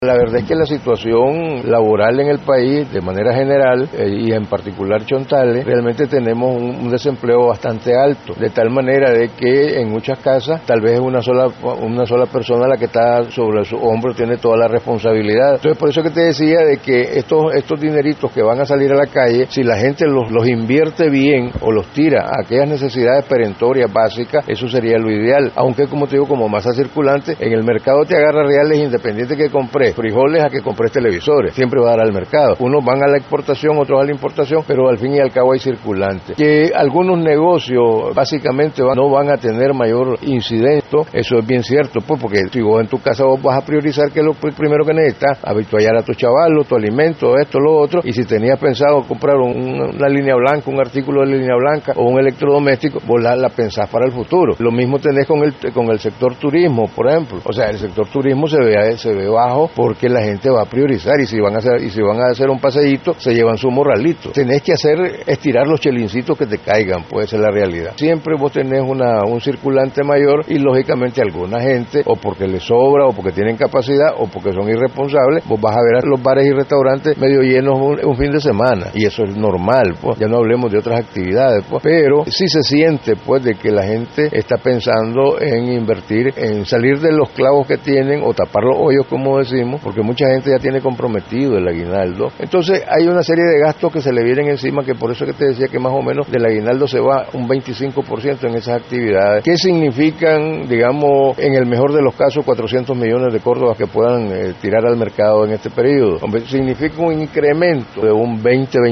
La verdad es que la situación laboral en el país, de manera general, y en particular Chontales, realmente tenemos un desempleo bastante alto, de tal manera de que en muchas casas tal vez una sola persona la que está sobre su hombro tiene toda la responsabilidad. Entonces por eso que te decía de que estos dineritos que van a salir a la calle, si la gente los invierte bien o los tira a aquellas necesidades perentorias básicas, eso sería lo ideal, aunque como te digo, como masa circulante, en el mercado te agarra reales independiente que compres frijoles a que compres televisores, siempre va a dar al mercado. Unos van a la exportación, otros a la importación, pero al fin y al cabo hay circulante. Que algunos negocios básicamente no van a tener mayor incidencia, eso es bien cierto, pues, porque si vos en tu casa vos vas a priorizar que es lo primero que necesitas, habituallar a tu chavalos, tu alimento, esto, lo otro, y si tenías pensado comprar una línea blanca, un artículo de línea blanca o un electrodoméstico, vos la pensás para el futuro. Lo mismo tenés con el sector turismo, por ejemplo. O sea, el sector turismo se ve bajo porque la gente va a priorizar, y si van a hacer un paseíto, se llevan su morralito. Tenés que estirar los chelincitos que te caigan, puede ser la realidad. Siempre vos tenés un circulante mayor, y lógicamente alguna gente, o porque les sobra, o porque tienen capacidad, o porque son irresponsables, vos vas a ver a los bares y restaurantes medio llenos un fin de semana, y eso es normal, pues. Ya no hablemos de otras actividades, pues. Pero sí se siente, pues, de que la gente está pensando en invertir, en salir de los clavos que tienen, o tapar los hoyos, como decimos, porque mucha gente ya tiene comprometido el aguinaldo. Entonces hay una serie de gastos que se le vienen encima, que por eso que te decía que más o menos del aguinaldo se va un 25% en esas actividades, que significan, digamos, en el mejor de los casos, 400 millones de córdobas que puedan tirar al mercado en este periodo. Significa un incremento de un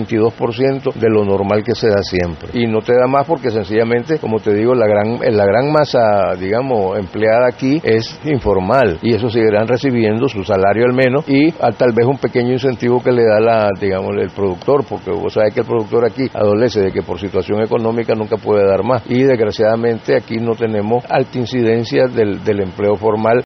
20-22% de lo normal que se da siempre. Y no te da más porque sencillamente, como te digo, la gran masa, digamos, empleada aquí es informal, y eso seguirán recibiendo su salario al menos, y tal vez un pequeño incentivo que le da el productor, porque vos sabés que el productor aquí adolece de que por situación económica nunca puede dar más, y desgraciadamente aquí no tenemos alta incidencia del empleo formal